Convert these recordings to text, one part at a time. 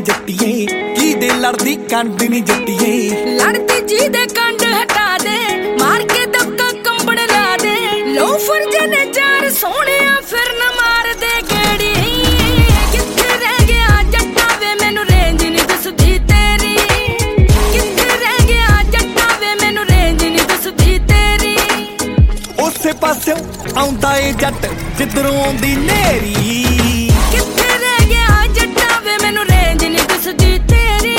जट्टिए की दे लड़दी कंड नी जट्टिए लड़ती जी दे कंड हटा दे मार के दबका कंबड़ ला दे लोफर जने चार सोने फिर न मार दे गेड़ी किथे रह गया जट्टा वे मैनू रेंज नी दसदी तेरी किथे रह गया जट्टा वे मैनू रेंज नी दसदी तेरी उसे पासे आउंदा ए जट जिधरों आउंदी नेरी किथे रह गया जट्टा वे मैनू रेंज नी दसदी तेरी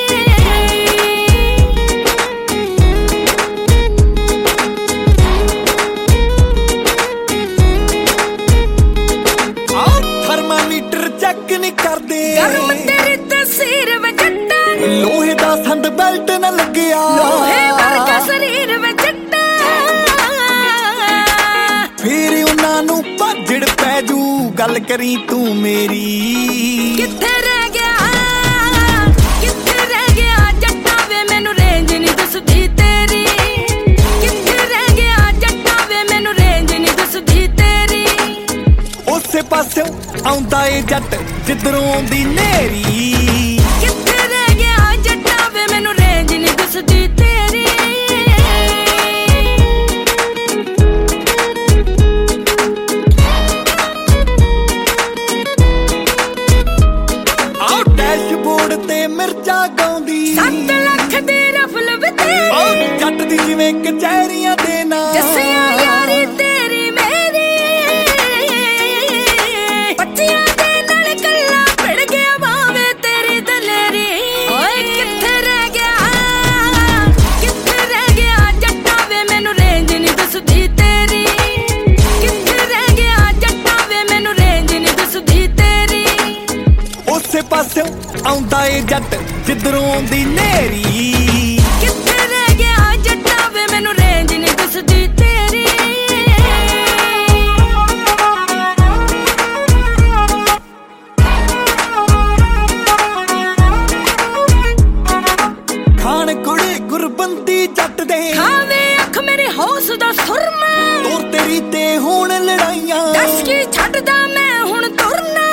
थर्मामीटर चेक नहीं करदे गरम तेरी तस्वीर वे जट्टा लोहे दा संद बेल्ट न लगया लोहे वर्गा शरीर वे जट्टा फिर उन्हां नू भजड़ पै जू गल करी तू मेरी किथे रह गया जट्टा वे मैनू रेंज नी दसदी तेरी किथे रह गया जट्टा वे मैनू रेंज नी दसदी तेरी उसे पासे आउंदा ए जट जिधरों आउंदी नेरी किथे रह गया जट्टा वे मैनू रेंज नी दसदी तेरी आओ डैशबोर्ड ते मिर्चा गाउंदी 7 लाख दी रफल वे तेरी आओ जट दी जिवें कचहरियां दे ना जसिया यारी तेरी मेरी पच्चियां दे नाल कल्ला भड़ गया भावे तेरी दलेरी ओए किथे रह गया जट्टा वे मैनू रेंज नी दसदी तेरी किथे रह गया जट्टा वे मैनू रेंज नी दसदी तेरी उसे पासे आउंदा ए जट जिधरों आउंदी नेरी किथे रह गया जट्टा वे मैनू रेंज नी दसदी तेरी खान कुड़े गुरबंदी जट दे खावे अख मेरे हौस दा सुरमा तोर तेरी ते होण लड़ाइयां दस की छड्डदा मैं हुण तुरना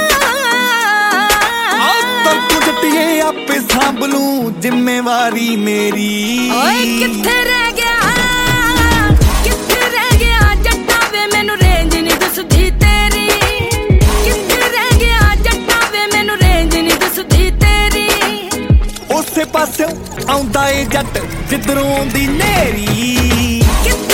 तर तू जट्टिए आपे सांभलू जिम्मेवारी मेरी ओए किथे रह गया जट्टा वे मैनू रेंज नी दसदी तेरी किथे रह गया जट्टा वे मैनू रेंज नी दसदी तेरी उसे पासे आउंदा ए जट जिधरों आउंदी नेरी किथे